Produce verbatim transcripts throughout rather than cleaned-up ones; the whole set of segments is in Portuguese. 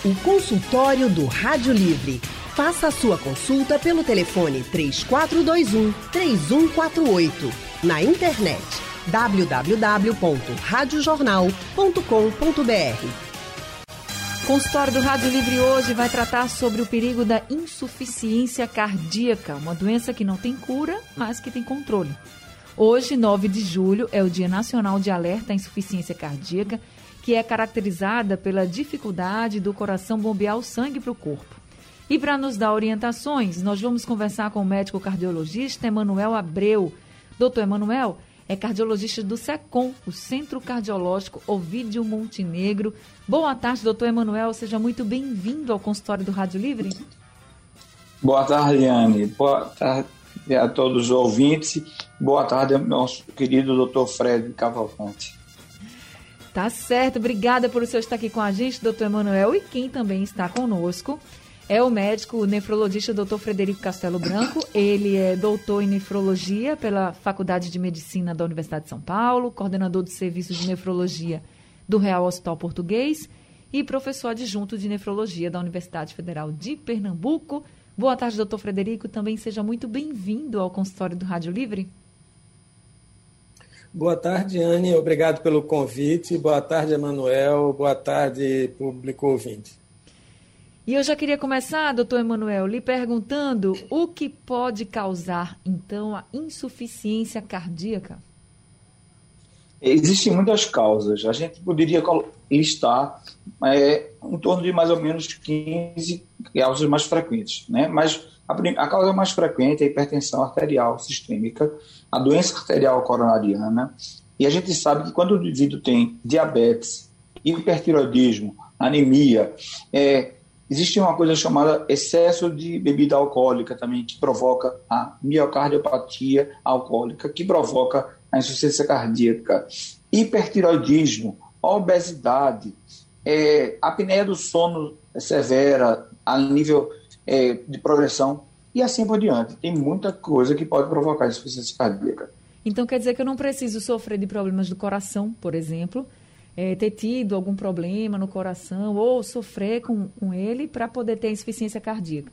O consultório do Rádio Livre. Faça a sua consulta pelo telefone três quatro dois um, três um quatro oito. Na internet w w w ponto rádio jornal ponto com ponto b r. O consultório do Rádio Livre hoje vai tratar sobre o perigo da insuficiência cardíaca, uma doença que não tem cura, mas que tem controle. Hoje, nove de julho, é o Dia Nacional de Alerta à Insuficiência Cardíaca, que é caracterizada pela dificuldade do coração bombear o sangue para o corpo. E para nos dar orientações, nós vamos conversar com o médico cardiologista Emanuel Abreu. Doutor Emanuel é cardiologista do SECOM, o Centro Cardiológico Ovídio Montenegro. Boa tarde, doutor Emanuel. Seja muito bem-vindo ao consultório do Rádio Livre. Boa tarde, Anne. Boa tarde a todos os ouvintes. Boa tarde ao nosso querido doutor Fred Cavalcante. Tá certo. Obrigada por o senhor estar aqui com a gente, doutor Emanuel. E quem também está conosco é o médico nefrologista doutor Frederico Castelo Branco. Ele é doutor em nefrologia pela Faculdade de Medicina da Universidade de São Paulo, coordenador do Serviço de Nefrologia do Real Hospital Português e professor adjunto de nefrologia da Universidade Federal de Pernambuco. Boa tarde, doutor Frederico. Também seja muito bem-vindo ao consultório do Rádio Livre. Boa tarde, Anne. Obrigado pelo convite. Boa tarde, Emanuel. Boa tarde, público ouvinte. E eu já queria começar, doutor Emanuel, lhe perguntando o que pode causar, então, a insuficiência cardíaca? Existem muitas causas. A gente poderia listar é, em torno de mais ou menos quinze causas mais frequentes, né? Mas a, a causa mais frequente é a hipertensão arterial sistêmica, a doença arterial coronariana, e a gente sabe que quando o indivíduo tem diabetes, hipertiroidismo, anemia, é, existe uma coisa chamada excesso de bebida alcoólica também, que provoca a miocardiopatia alcoólica, que provoca a insuficiência cardíaca, hipertiroidismo, obesidade, é, apneia do sono severa a nível é, de progressão e assim por diante. Tem muita coisa que pode provocar insuficiência cardíaca. Então quer dizer que eu não preciso sofrer de problemas do coração, por exemplo, é, ter tido algum problema no coração ou sofrer com, com ele para poder ter insuficiência cardíaca?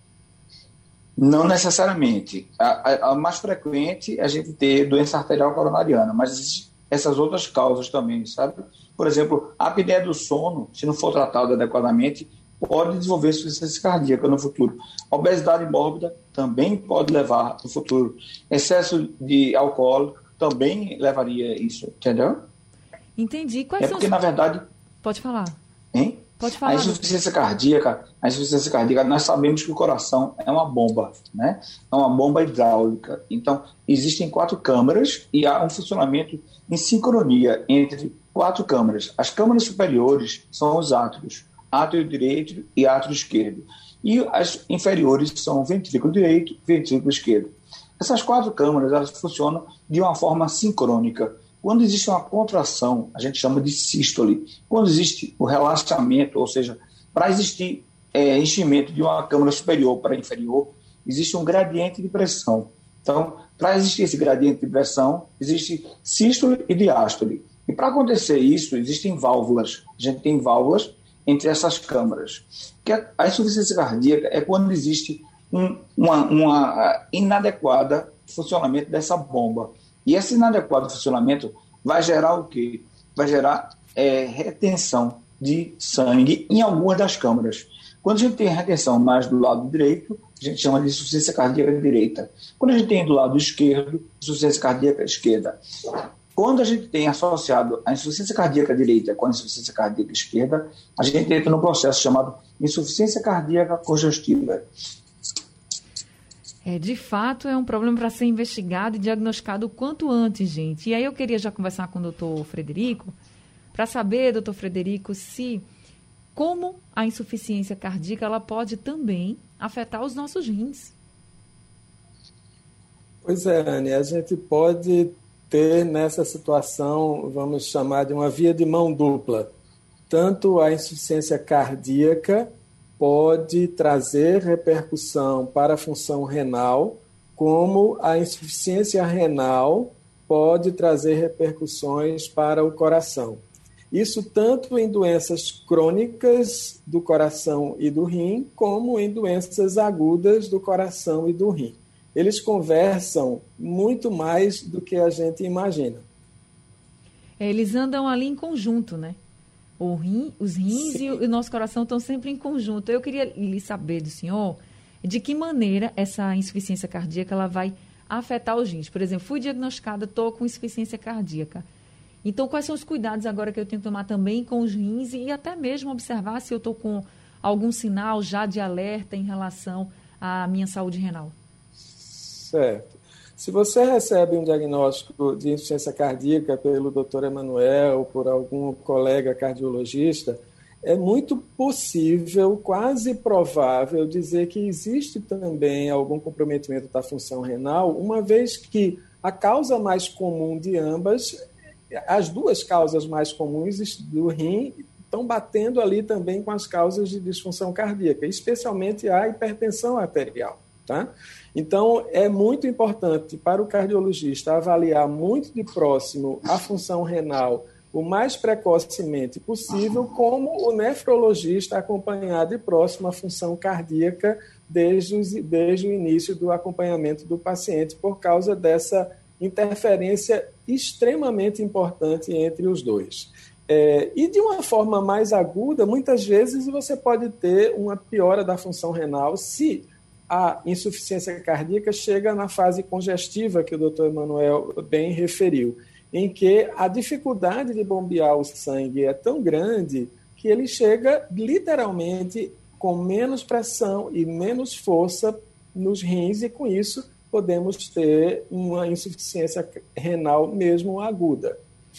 Não necessariamente. A, a, a mais frequente é a gente ter doença arterial coronariana, mas existem essas outras causas também, sabe? Por exemplo, a apneia do sono, se não for tratado adequadamente, pode desenvolver insuficiência cardíaca no futuro. A obesidade mórbida também pode levar no futuro. Excesso de álcool também levaria isso, entendeu? Entendi. Quais é são porque, os... na verdade... Pode falar. Hein? Pode falar. A insuficiência cardíaca, a insuficiência cardíaca, nós sabemos que o coração é uma bomba, né? É uma bomba hidráulica. Então, existem quatro câmaras e há um funcionamento em sincronia entre quatro câmaras. As câmaras superiores são os átrios, átrio direito e átrio esquerdo. E as inferiores são o ventrículo direito e ventrículo esquerdo. Essas quatro câmaras, elas funcionam de uma forma sincrônica. Quando existe uma contração, a gente chama de sístole. Quando existe o relaxamento, ou seja, para existir é, enchimento de uma câmara superior para inferior, existe um gradiente de pressão. Então, para existir esse gradiente de pressão, existe sístole e diástole. E para acontecer isso, existem válvulas. A gente tem válvulas entre essas câmaras. Que a insuficiência cardíaca é quando existe um uma, uma inadequada funcionamento dessa bomba. E esse inadequado funcionamento vai gerar o quê? Vai gerar é, retenção de sangue em algumas das câmaras. Quando a gente tem retenção mais do lado direito, a gente chama de insuficiência cardíaca direita. Quando a gente tem do lado esquerdo, insuficiência cardíaca esquerda. Quando a gente tem associado a insuficiência cardíaca direita com a insuficiência cardíaca esquerda, a gente entra num processo chamado insuficiência cardíaca congestiva. É, de fato, é um problema para ser investigado e diagnosticado o quanto antes, gente. E aí eu queria já conversar com o doutor Frederico, para saber, doutor Frederico, se como a insuficiência cardíaca ela pode também afetar os nossos rins. Pois é, Anne, a gente pode ter nessa situação, vamos chamar de uma via de mão dupla. Tanto a insuficiência cardíaca pode trazer repercussão para a função renal, como a insuficiência renal pode trazer repercussões para o coração. Isso tanto em doenças crônicas do coração e do rim, como em doenças agudas do coração e do rim. Eles conversam muito mais do que a gente imagina. Eles andam ali em conjunto, né? O rim, os rins Sim. e o nosso coração estão sempre em conjunto. Eu queria lhe saber do senhor de que maneira essa insuficiência cardíaca ela vai afetar os rins. Por exemplo, fui diagnosticada, estou com insuficiência cardíaca. Então, quais são os cuidados agora que eu tenho que tomar também com os rins e até mesmo observar se eu estou com algum sinal já de alerta em relação à minha saúde renal? Certo. Se você recebe um diagnóstico de insuficiência cardíaca pelo doutor Emanuel, por algum colega cardiologista, é muito possível, quase provável, dizer que existe também algum comprometimento da função renal, uma vez que a causa mais comum de ambas, as duas causas mais comuns do rim, estão batendo ali também com as causas de disfunção cardíaca, especialmente a hipertensão arterial. Tá? Então, é muito importante para o cardiologista avaliar muito de próximo a função renal o mais precocemente possível, como o nefrologista acompanhar de próximo a função cardíaca desde, os, desde o início do acompanhamento do paciente, por causa dessa interferência extremamente importante entre os dois. É, e de uma forma mais aguda, muitas vezes você pode ter uma piora da função renal se a insuficiência cardíaca chega na fase congestiva, que o doutor Emanuel bem referiu, em que a dificuldade de bombear o sangue é tão grande que ele chega literalmente com menos pressão e menos força nos rins, e com isso podemos ter uma insuficiência renal mesmo aguda.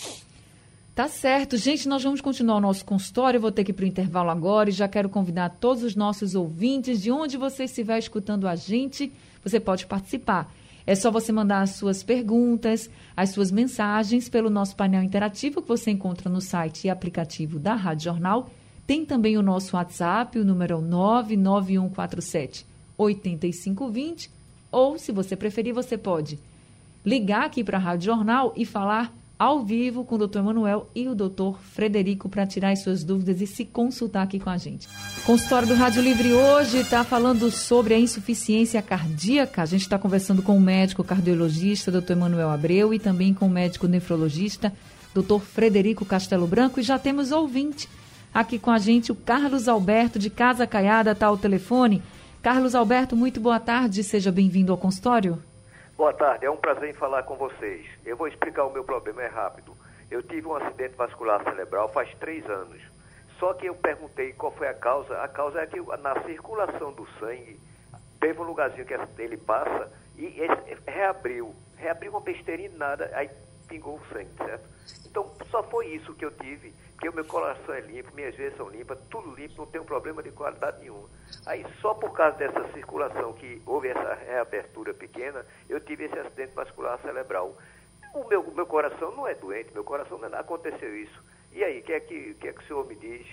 Tá certo. Gente, nós vamos continuar o nosso consultório. Eu vou ter que ir para o intervalo agora e já quero convidar todos os nossos ouvintes, de onde você estiver escutando a gente, você pode participar. É só você mandar as suas perguntas, as suas mensagens pelo nosso painel interativo que você encontra no site e aplicativo da Rádio Jornal. Tem também o nosso WhatsApp, o número é nove nove um quatro sete oito cinco dois zero, ou, se você preferir, você pode ligar aqui para a Rádio Jornal e falar ao vivo com o doutor Emanuel e o doutor Frederico para tirar as suas dúvidas e se consultar aqui com a gente. O consultório do Rádio Livre hoje está falando sobre a insuficiência cardíaca. A gente está conversando com o médico cardiologista, doutor Emanuel Abreu, e também com o médico nefrologista, doutor Frederico Castelo Branco. E já temos ouvinte aqui com a gente, o Carlos Alberto, de Casa Caiada, está ao telefone. Carlos Alberto, muito boa tarde, seja bem-vindo ao consultório. Boa tarde, é um prazer em falar com vocês. Eu vou explicar o meu problema, é rápido. Eu tive um acidente vascular cerebral faz três anos. Só que eu perguntei qual foi a causa. A causa é que na circulação do sangue, teve um lugarzinho que ele passa e reabriu. Reabriu uma besteirinha e nada, aí pingou o sangue, certo? Então, só foi isso que eu tive, porque o meu coração é limpo, minhas veias são limpas, tudo limpo, não tem um problema de qualidade nenhuma. Aí, só por causa dessa circulação que houve essa reabertura pequena, eu tive esse acidente vascular cerebral. O meu, meu coração não é doente, meu coração não aconteceu isso. E aí, o que é que, que é que o senhor me diz?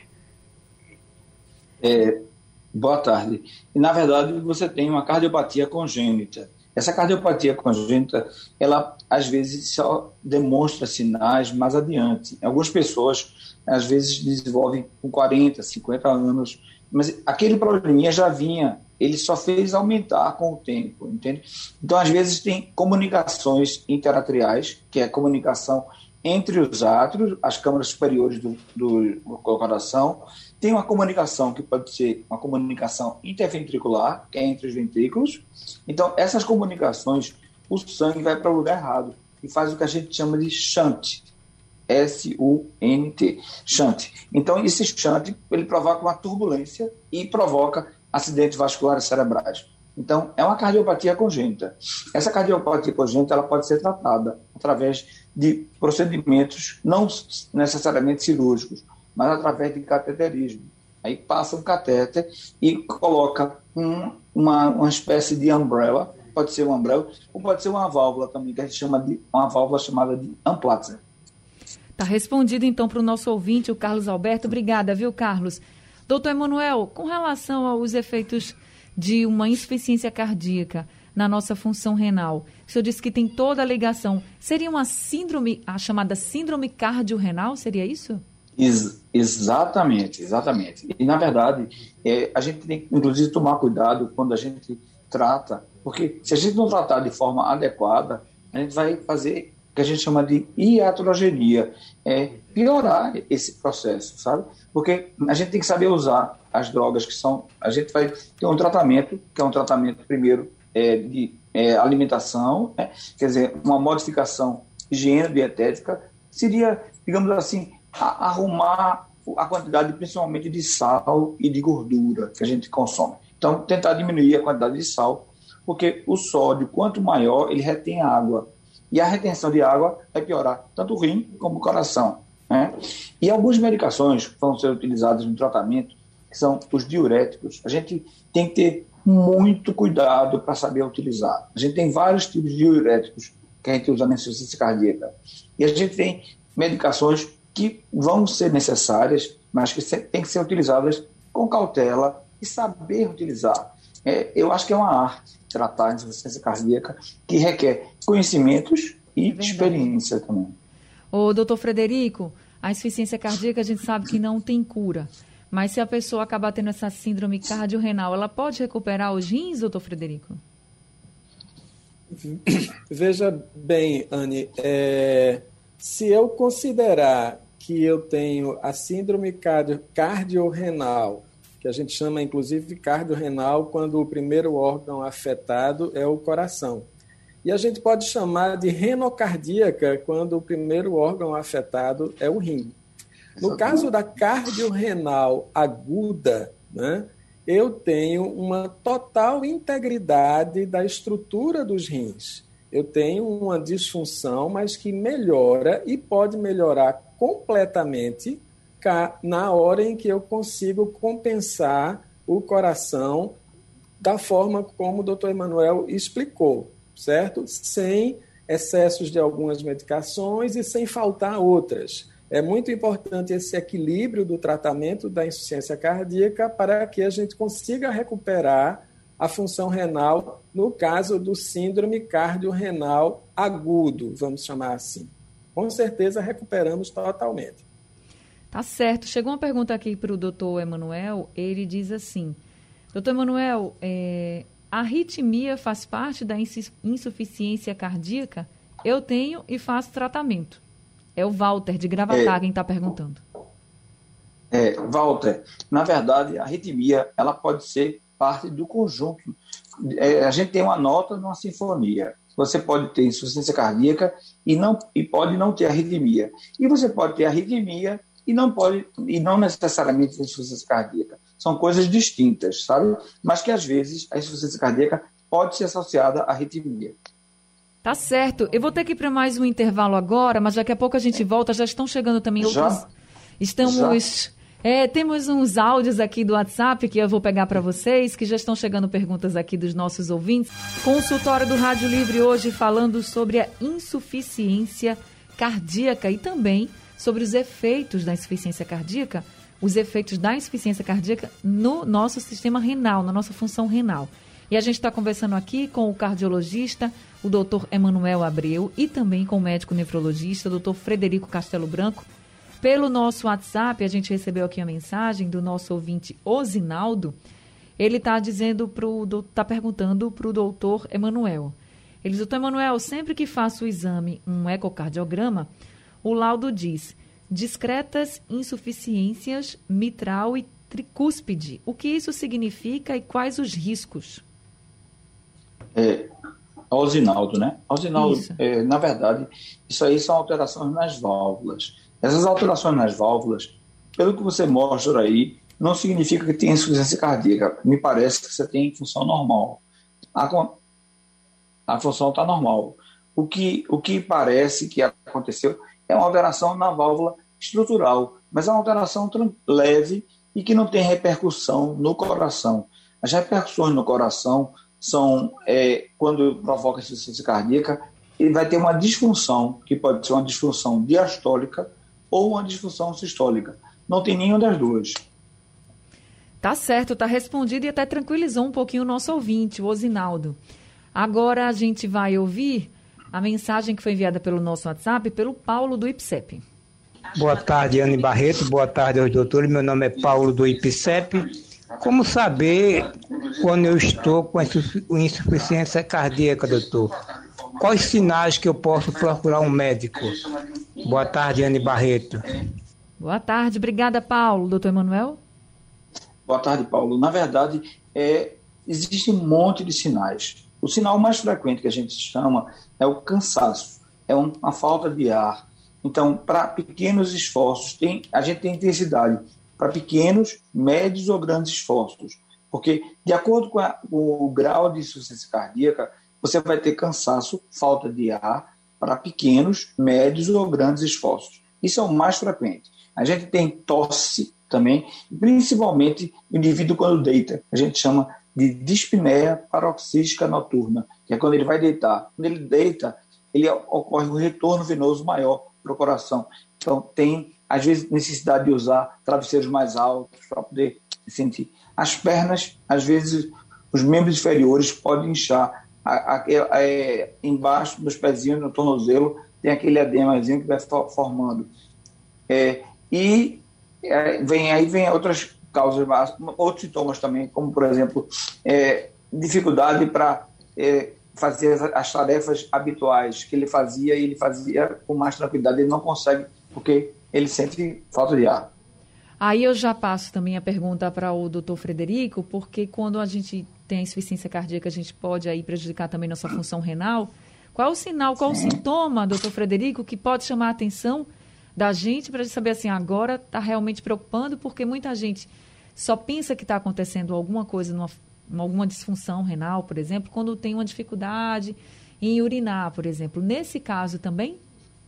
É, boa tarde. Na verdade, você tem uma cardiopatia congênita. Essa cardiopatia congênita, ela às vezes só demonstra sinais mais adiante. Algumas pessoas, às vezes, desenvolvem com quarenta, cinquenta anos, mas aquele probleminha já vinha, ele só fez aumentar com o tempo, entende? Então, às vezes, tem comunicações interatriais, que é a comunicação entre os átrios, as câmaras superiores do, do, do coração. Tem uma comunicação que pode ser uma comunicação interventricular, que é entre os ventrículos. Então, essas comunicações, o sangue vai para o lugar errado e faz o que a gente chama de shunt. S U N T, shunt. Então, esse shunt, ele provoca uma turbulência e provoca acidentes vasculares cerebrais. Então, é uma cardiopatia congênita. Essa cardiopatia congênita, ela pode ser tratada através de procedimentos não necessariamente cirúrgicos, mas através de cateterismo. Aí passa um catéter e coloca um, uma, uma espécie de umbrella, pode ser uma umbrella, ou pode ser uma válvula também, que a gente chama de uma válvula chamada de Amplatzer. Está respondido, então, para o nosso ouvinte, o Carlos Alberto. Obrigada, viu, Carlos? Doutor Emanuel, com relação aos efeitos de uma insuficiência cardíaca na nossa função renal, o senhor disse que tem toda a ligação. Seria uma síndrome, a chamada síndrome cardiorrenal, seria isso? Ex- exatamente, exatamente. E, na verdade, é, a gente tem que, inclusive, tomar cuidado quando a gente trata, porque se a gente não tratar de forma adequada, a gente vai fazer o que a gente chama de iatrogenia, é piorar esse processo, sabe? Porque a gente tem que saber usar as drogas que são... A gente vai ter um tratamento, que é um tratamento, primeiro, é, de é, alimentação, né? Quer dizer, uma modificação higiênico-dietética, seria, digamos assim, a, arrumar a quantidade, principalmente, de sal e de gordura que a gente consome. Então, tentar diminuir a quantidade de sal, porque o sódio, quanto maior, ele retém água. E a retenção de água vai piorar tanto o rim como o coração, né? E algumas medicações que vão ser utilizadas no tratamento, que são os diuréticos, a gente tem que ter muito cuidado para saber utilizar. A gente tem vários tipos de diuréticos que a gente usa na insuficiência cardíaca. E a gente tem medicações que vão ser necessárias, mas que têm que ser utilizadas com cautela e saber utilizar. É, eu acho que é uma arte tratar a insuficiência cardíaca que requer conhecimentos e é experiência também. Ô, doutor Frederico, a insuficiência cardíaca a gente sabe que não tem cura, mas se a pessoa acabar tendo essa síndrome cardiorrenal, ela pode recuperar os rins, doutor Frederico? Veja bem, Anne, é, se eu considerar que eu tenho a síndrome cardio, cardiorrenal, que a gente chama, inclusive, de cardiorrenal, quando o primeiro órgão afetado é o coração. E a gente pode chamar de renocardíaca quando o primeiro órgão afetado é o rim. No caso da cardiorrenal aguda, né, eu tenho uma total integridade da estrutura dos rins. Eu tenho uma disfunção, mas que melhora e pode melhorar completamente na hora em que eu consigo compensar o coração da forma como o doutor Emanuel explicou, certo? Sem excessos de algumas medicações e sem faltar outras. É muito importante esse equilíbrio do tratamento da insuficiência cardíaca para que a gente consiga recuperar a função renal no caso do síndrome cardiorrenal agudo, vamos chamar assim. Com certeza recuperamos totalmente. Tá certo. Chegou uma pergunta aqui para o doutor Emanuel. Ele diz assim: doutor Emanuel, é, a arritmia faz parte da insuficiência cardíaca? Eu tenho e faço tratamento. É o Walter, de Gravatá, é, quem está perguntando. É, Walter, na verdade, a arritmia ela pode ser parte do conjunto. É, a gente tem uma nota numa sinfonia. Você pode ter insuficiência cardíaca e, não, e pode não ter arritmia. E você pode ter arritmia e não pode, e não necessariamente insuficiência cardíaca. São coisas distintas, sabe? Mas que, às vezes, a insuficiência cardíaca pode ser associada à arritmia. Tá certo. Eu vou ter que ir para mais um intervalo agora, mas daqui a pouco a gente volta. Já estão chegando também Já? outros... Estamos... É, temos uns áudios aqui do WhatsApp que eu vou pegar para vocês, que já estão chegando perguntas aqui dos nossos ouvintes. Consultório do Rádio Livre hoje falando sobre a insuficiência cardíaca e também sobre os efeitos da insuficiência cardíaca, os efeitos da insuficiência cardíaca no nosso sistema renal, na nossa função renal. E a gente está conversando aqui com o cardiologista, o doutor Emanuel Abreu, e também com o médico nefrologista, o doutor Frederico Castelo Branco. Pelo nosso WhatsApp, a gente recebeu aqui a mensagem do nosso ouvinte Osinaldo. Ele está dizendo pro, está perguntando para o doutor Emanuel. Ele diz: doutor Emanuel, sempre que faço o exame, um ecocardiograma, o laudo diz discretas insuficiências mitral e tricúspide. O que isso significa e quais os riscos? É, Osinaldo, né? Osinaldo, é, na verdade, isso aí são alterações nas válvulas. Essas alterações nas válvulas, pelo que você mostra aí, não significa que tem insuficiência cardíaca. Me parece que você tem função normal. A, a função está normal. O que, o que parece que aconteceu é uma alteração na válvula estrutural, mas é uma alteração leve e que não tem repercussão no coração. As repercussões no coração são, é, quando provoca insuficiência cardíaca, ele vai ter uma disfunção, que pode ser uma disfunção diastólica ou uma disfunção sistólica. Não tem nenhuma das duas. Tá certo, tá respondido e até tranquilizou um pouquinho o nosso ouvinte, o Osinaldo. Agora a gente vai ouvir a mensagem que foi enviada pelo nosso WhatsApp, pelo Paulo do I P S E P. Boa tarde, Anne Barreto. Boa tarde aos doutores. Meu nome é Paulo do I P C E P. Como saber quando eu estou com insuficiência cardíaca, doutor? Quais sinais que eu posso procurar um médico? Boa tarde, Anne Barreto. Boa tarde. Obrigada, Paulo. Doutor Emanuel? Boa tarde, Paulo. Na verdade, é, existe um monte de sinais. O sinal mais frequente que a gente chama é o cansaço, é uma falta de ar. Então, para pequenos esforços, tem, a gente tem intensidade para pequenos, médios ou grandes esforços. Porque, de acordo com, a, com o grau de insuficiência cardíaca, você vai ter cansaço, falta de ar para pequenos, médios ou grandes esforços. Isso é o mais frequente. A gente tem tosse também, principalmente o indivíduo quando deita. A gente chama de dispneia paroxística noturna, que é quando ele vai deitar. Quando ele deita, ele ocorre um retorno venoso maior para o coração. Então, tem, às vezes, necessidade de usar travesseiros mais altos para poder sentir. As pernas, às vezes, os membros inferiores podem inchar. A, a, a, é, embaixo dos pezinhos, no tornozelo, tem aquele edemazinho que vai formando. É, e é, vem, aí vem outras causas, outros sintomas também, como, por exemplo, é, dificuldade para é, fazer as, as tarefas habituais que ele fazia, e ele fazia com mais tranquilidade. Ele não consegue, porque ele sente falta de ar. Aí eu já passo também a pergunta para o doutor Frederico, porque quando a gente tem a insuficiência cardíaca, a gente pode aí prejudicar também nossa função renal. Qual é o sinal, qual Sim. o sintoma, doutor Frederico, que pode chamar a atenção da gente para a gente saber assim, agora está realmente preocupando, porque muita gente só pensa que está acontecendo alguma coisa, numa, alguma disfunção renal, por exemplo, quando tem uma dificuldade em urinar, por exemplo. Nesse caso também?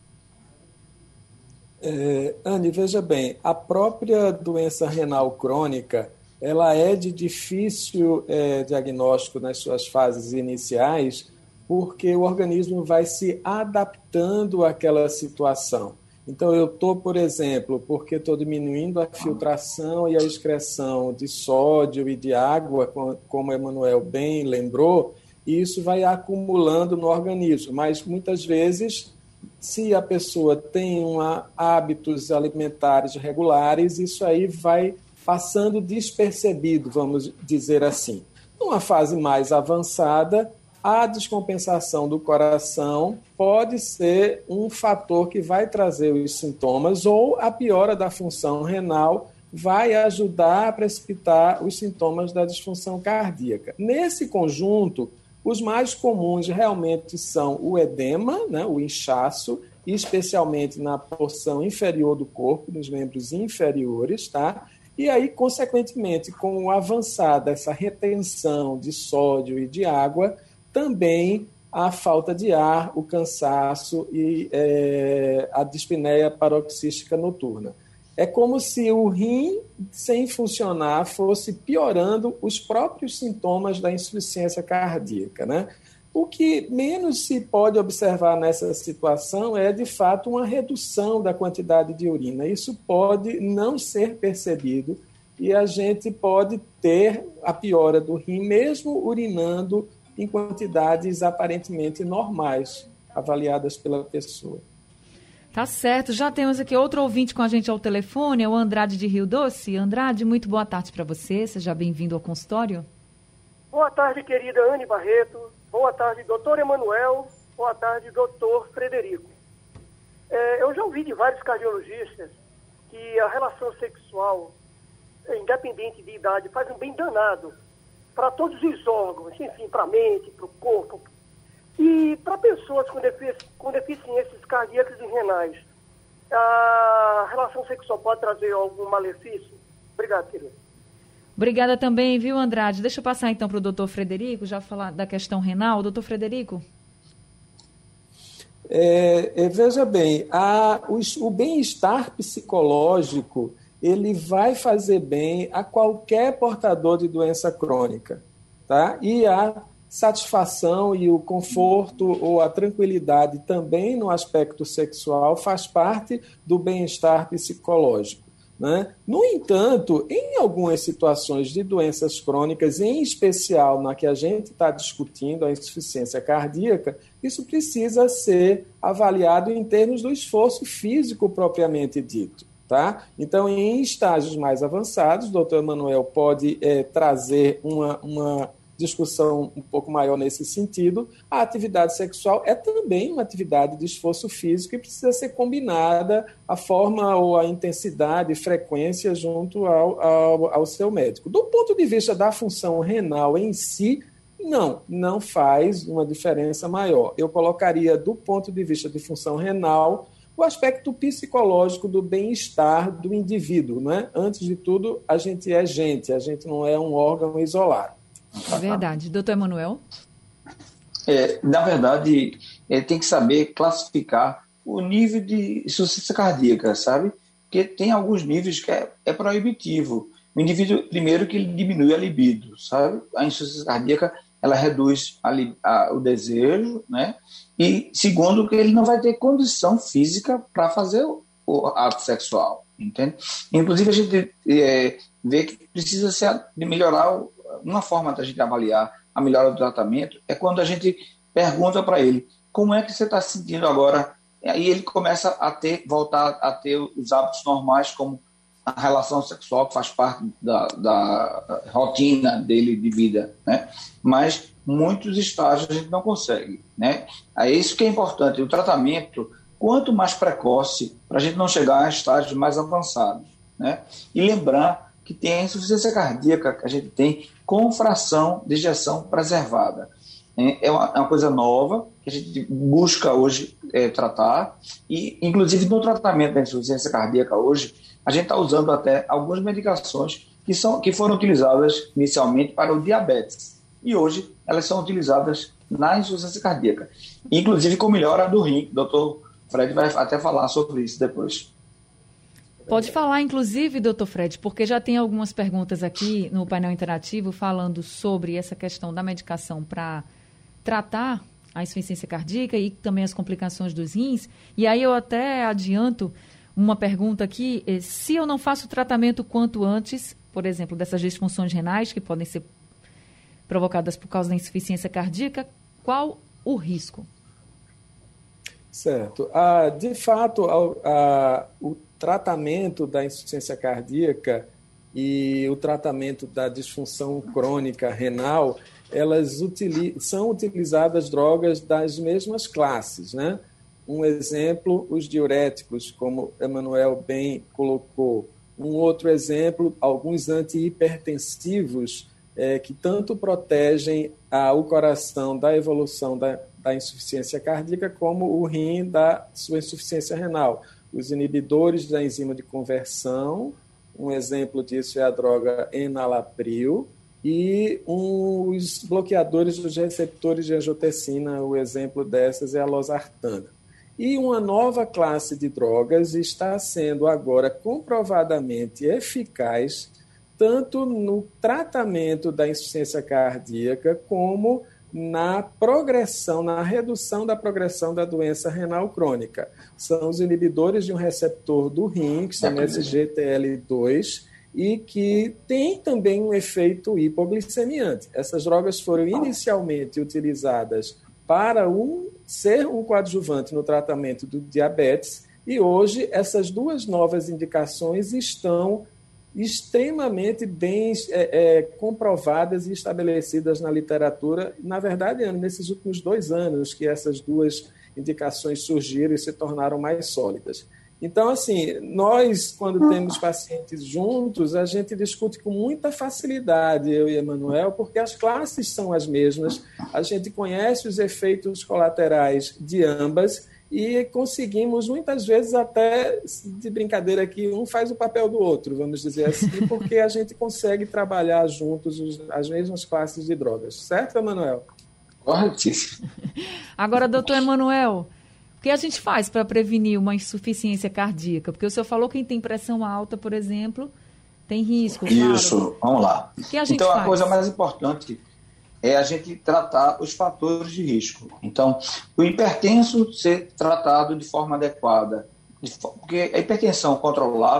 É, Anne, veja bem, a própria doença renal crônica, ela é de difícil é, diagnóstico nas suas fases iniciais, porque o organismo vai se adaptando àquela situação. Então, eu estou, por exemplo, porque estou diminuindo a filtração e a excreção de sódio e de água, como o Emanuel bem lembrou, e isso vai acumulando no organismo. Mas, muitas vezes, se a pessoa tem uma, hábitos alimentares regulares, isso aí vai passando despercebido, vamos dizer assim. Numa fase mais avançada, a descompensação do coração pode ser um fator que vai trazer os sintomas, ou a piora da função renal vai ajudar a precipitar os sintomas da disfunção cardíaca. Nesse conjunto, os mais comuns realmente são o edema, né, o inchaço, especialmente na porção inferior do corpo, nos membros inferiores, tá? E aí, consequentemente, com o avançar dessa retenção de sódio e de água, também a falta de ar, o cansaço e é, a dispneia paroxística noturna. É como se o rim, sem funcionar, fosse piorando os próprios sintomas da insuficiência cardíaca, né? O que menos se pode observar nessa situação é, de fato, uma redução da quantidade de urina. Isso pode não ser percebido e a gente pode ter a piora do rim, mesmo urinando em quantidades aparentemente normais, avaliadas pela pessoa. Tá certo. Já temos aqui outro ouvinte com a gente ao telefone, é o Andrade de Rio Doce. Andrade, muito boa tarde para você. Seja bem-vindo ao consultório. Boa tarde, querida Anne Barreto. Boa tarde, doutor Emanuel. Boa tarde, doutor Frederico. É, eu já ouvi de vários cardiologistas que a relação sexual, independente de idade, faz um bem danado para todos os órgãos, enfim, para a mente, para o corpo. E para pessoas com, defici com deficiências cardíacas e renais, a relação sexual pode trazer algum malefício? Obrigado, querido. Obrigada também, viu, Andrade? Deixa eu passar então para o doutor Frederico, já falar da questão renal. Doutor Frederico? É, é, veja bem, a, o, o bem-estar psicológico, ele vai fazer bem a qualquer portador de doença crônica, tá? E a satisfação e o conforto ou a tranquilidade também no aspecto sexual faz parte do bem-estar psicológico. né? No entanto, em algumas situações de doenças crônicas, em especial na que a gente está discutindo, a insuficiência cardíaca, isso precisa ser avaliado em termos do esforço físico propriamente dito. Tá? Então, em estágios mais avançados, o doutor Emanuel pode é, trazer uma, uma discussão um pouco maior nesse sentido. A atividade sexual é também uma atividade de esforço físico e precisa ser combinada a forma ou a intensidade e frequência junto ao, ao, ao seu médico. Do ponto de vista da função renal em si, não, não faz uma diferença maior. Eu colocaria, do ponto de vista de função renal, o aspecto psicológico do bem-estar do indivíduo, né? Antes de tudo, a gente é gente, a gente não é um órgão isolado. É verdade. Doutor Emanuel? É, na verdade, é, tem que saber classificar o nível de insuficiência cardíaca, sabe? Porque tem alguns níveis que é, é proibitivo. O indivíduo, primeiro, que ele diminui a libido, sabe? A insuficiência cardíaca, ela reduz a, a, o desejo, né? E, segundo, que ele não vai ter condição física para fazer o, o ato sexual, entende? Inclusive, a gente é, vê que precisa ser, de melhorar. Uma forma da gente avaliar a melhora do tratamento é quando a gente pergunta para ele como é que você está se sentindo agora. Aí ele começa a ter, voltar a ter os hábitos normais, como a relação sexual, que faz parte da, da rotina dele de vida, né? Mas muitos estágios a gente não consegue, né? É isso que é importante. O tratamento, quanto mais precoce, para a gente não chegar a estágios mais avançados, né? E lembrar que tem a insuficiência cardíaca que a gente tem com fração de ejeção preservada. É uma, é uma coisa nova que a gente busca hoje é, tratar e, inclusive, no tratamento da insuficiência cardíaca hoje, a gente está usando até algumas medicações que, são, que foram utilizadas inicialmente para o diabetes e hoje elas são utilizadas na insuficiência cardíaca, inclusive com melhora do rim. O doutor Fred vai até falar sobre isso depois. Pode falar, inclusive, doutor Fred, porque já tem algumas perguntas aqui no painel interativo falando sobre essa questão da medicação para tratar a insuficiência cardíaca e também as complicações dos rins. E aí eu até adianto uma pergunta aqui, se eu não faço o tratamento quanto antes, por exemplo, dessas disfunções renais que podem ser provocadas por causa da insuficiência cardíaca, qual o risco? Certo. Ah, de fato, a, a, o tratamento da insuficiência cardíaca e o tratamento da disfunção crônica renal, elas utili- são utilizadas drogas das mesmas classes, né? Um exemplo, os diuréticos, como Emanuel bem colocou. Um outro exemplo, alguns antihipertensivos é, que tanto protegem a, o coração da evolução da, da insuficiência cardíaca como o rim da sua insuficiência renal. Os inibidores da enzima de conversão, um exemplo disso é a droga enalapril, e um, os bloqueadores dos receptores de angiotensina, o exemplo dessas é a losartana. E uma nova classe de drogas está sendo agora comprovadamente eficaz tanto no tratamento da insuficiência cardíaca como na progressão, na redução da progressão da doença renal crônica. São os inibidores de um receptor do rim, que são S G T L dois, e que tem também um efeito hipoglicemiante. Essas drogas foram inicialmente utilizadas para um, ser um coadjuvante no tratamento do diabetes, e hoje essas duas novas indicações estão extremamente bem é, é, comprovadas e estabelecidas na literatura. Na verdade, nesses últimos dois anos que essas duas indicações surgiram e se tornaram mais sólidas. Então, assim, nós, quando temos pacientes juntos, a gente discute com muita facilidade, eu e Emanuel, porque as classes são as mesmas, a gente conhece os efeitos colaterais de ambas e conseguimos, muitas vezes, até de brincadeira, que um faz o papel do outro, vamos dizer assim, porque a gente consegue trabalhar juntos os, as mesmas classes de drogas. Certo, Emanuel? Corretíssimo. Agora, doutor Emanuel, o que a gente faz para prevenir uma insuficiência cardíaca? Porque o senhor falou que quem tem pressão alta, por exemplo, tem risco. Isso, claro. Vamos lá. O que a gente então, faz? A coisa mais importante é a gente tratar os fatores de risco. Então, o hipertenso ser tratado de forma adequada, porque a hipertensão controlada,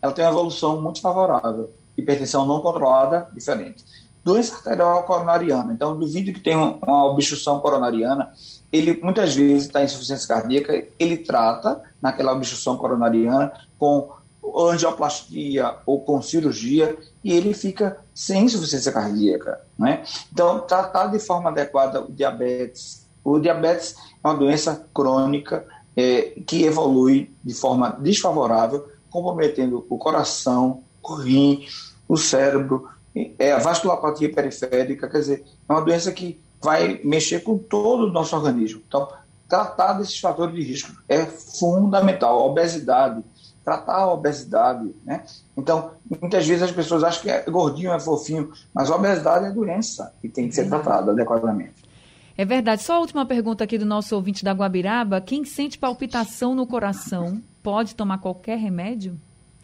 ela tem uma evolução muito favorável. Hipertensão não controlada, diferente. Doença arterial coronariana. Então, do vídeo que tem uma obstrução coronariana, ele muitas vezes está em insuficiência cardíaca, ele trata naquela obstrução coronariana com angioplastia ou com cirurgia e ele fica sem insuficiência cardíaca, né? Então, tratar de forma adequada o diabetes. O diabetes é uma doença crônica é, que evolui de forma desfavorável, comprometendo o coração, o rim, o cérebro, é a vasculopatia periférica, quer dizer, é uma doença que vai mexer com todo o nosso organismo. Então, tratar desses fatores de risco é fundamental. A obesidade, tratar a obesidade, né? Então, muitas vezes as pessoas acham que é gordinho, é fofinho, mas a obesidade é doença e tem que ser tratada adequadamente. É verdade. Só a última pergunta aqui do nosso ouvinte da Guabiraba. Quem sente palpitação no coração pode tomar qualquer remédio?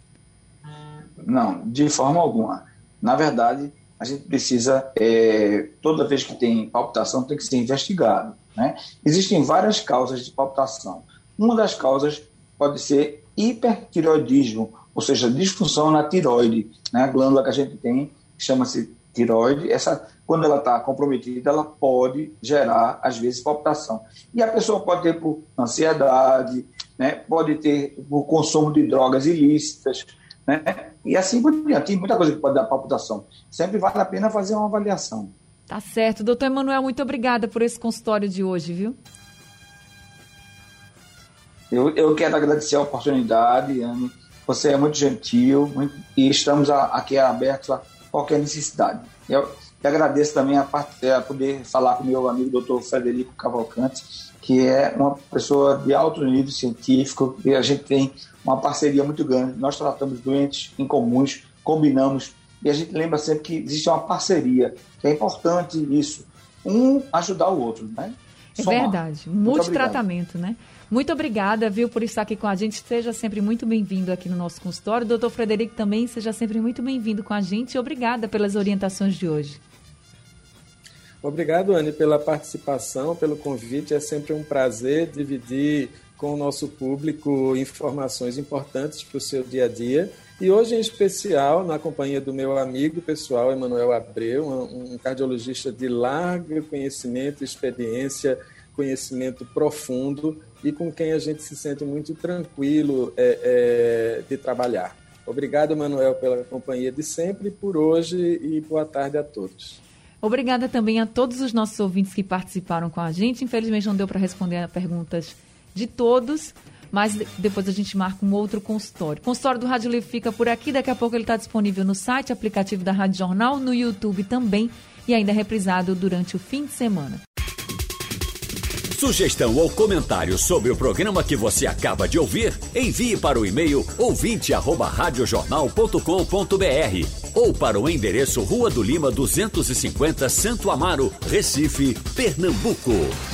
Não, de forma alguma. Na verdade, a gente precisa, é, toda vez que tem palpitação, tem que ser investigado, né? Existem várias causas de palpitação. Uma das causas pode ser hipertireoidismo, ou seja, disfunção na tireoide, né? A glândula que a gente tem, chama-se tireoide. Essa, quando ela está comprometida, ela pode gerar, às vezes, palpitação. E a pessoa pode ter por ansiedade, né? Pode ter por consumo de drogas ilícitas, né? E assim por diante. Tem muita coisa que pode dar palpitação. Sempre vale a pena fazer uma avaliação. Tá certo. Doutor Emanuel, muito obrigada por esse consultório de hoje, viu? Eu, eu quero agradecer a oportunidade, Anne. Você é muito gentil muito, e estamos a, aqui abertos a qualquer necessidade. Eu, eu agradeço também a, a poder falar com o meu amigo doutor Frederico Cavalcante, que é uma pessoa de alto nível científico, e a gente tem uma parceria muito grande. Nós tratamos doentes em comuns, combinamos, e a gente lembra sempre que existe uma parceria, que é importante isso, um ajudar o outro, né? É verdade, multitratamento, né? Muito obrigada, viu, por estar aqui com a gente. Seja sempre muito bem-vindo aqui no nosso consultório. Doutor Frederico também, seja sempre muito bem-vindo com a gente e obrigada pelas orientações de hoje. Obrigado, Anne, pela participação, pelo convite. É sempre um prazer dividir com o nosso público informações importantes para o seu dia a dia. E hoje, em especial, na companhia do meu amigo pessoal, Emanuel Abreu, um cardiologista de largo conhecimento, experiência, conhecimento profundo e com quem a gente se sente muito tranquilo é, é, de trabalhar. Obrigado, Emanuel, pela companhia de sempre, por hoje, e boa tarde a todos. Obrigada também a todos os nossos ouvintes que participaram com a gente. Infelizmente não deu para responder a perguntas de todos, mas depois a gente marca um outro consultório. O consultório do Rádio Livre fica por aqui. Daqui a pouco ele está disponível no site, aplicativo da Rádio Jornal, no YouTube também, e ainda é reprisado durante o fim de semana. Sugestão ou comentário sobre o programa que você acaba de ouvir, envie para o e-mail ouvinte arroba radiojornal ponto com ponto br ou para o endereço Rua do Lima duzentos e cinquenta, Santo Amaro, Recife, Pernambuco.